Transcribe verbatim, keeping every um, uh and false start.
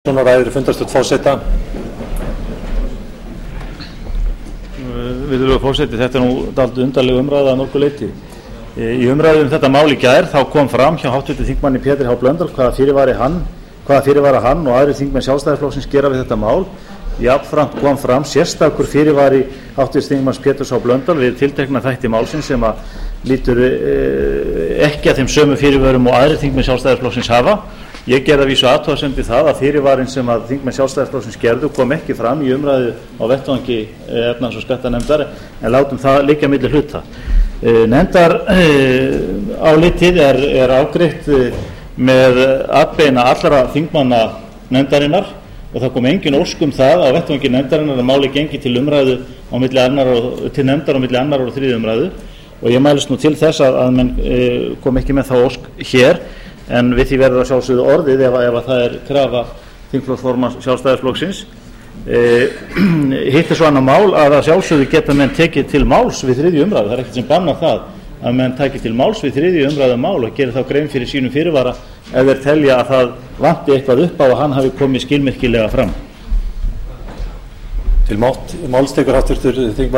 Svona ræður fundarstjórn forseta. Virðulegur forseti, þetta er nú dálítið undarleg umræða að mörgu leyti. Í umræðu um þetta mál í gær þá kom fram hjá háttvirtum þingmanni Pétri H. Blöndal hvaða fyrirvari hann, hvaða fyrirvara hann og aðrir þingmenn Sjálfstæðisflokksins gera við þetta mál. Jafnframt kom fram sérstakur fyrirvari háttvirts þingmanns Péturs H. Blöndal við tiltekna þætti málsins sem að lítur ekki að þeim sömu fyrirvörum og aðrir þingmenn Sjálfstæðisflokksins hafa. Ég gerði að vísu athugasemd við það að fyrirvarinn sem að þingmenn Sjálfstæðisflokksins gerðu kom ekki fram í umræðu á vettvangi efnahags- og skattanefndar, en látum það liggja milli hluta. Nefndarálitið er, er afgreitt með atbeina allra þingmanna nefndarinnar og það kom engin ósk um það á vettvangi nefndarinnar að máli gengi til umræðu á milli annar og, til nefndar á milli annar og þriðju umræðu, og ég mælist nú til þess að, að menn e, kom ekki með þá ósk hér, en við því verður að sjálfsögðu orðið ef, ef að það er krafa þingflokksformanns Sjálfstæðisflokksins. E, hitt er svo annað mál að að sjálfsögðu geta menn tekið til máls við þriðju umræðu. Það er ekkert sem bannar það að menn takið til máls við þriðju umræðu mál og gerir þá grein fyrir sínum fyrirvara ef þeir telja að það vanti eitthvað upp á að hann hafi komið skilmerkilega fram. Til máls tekur háttvirtur þingmaður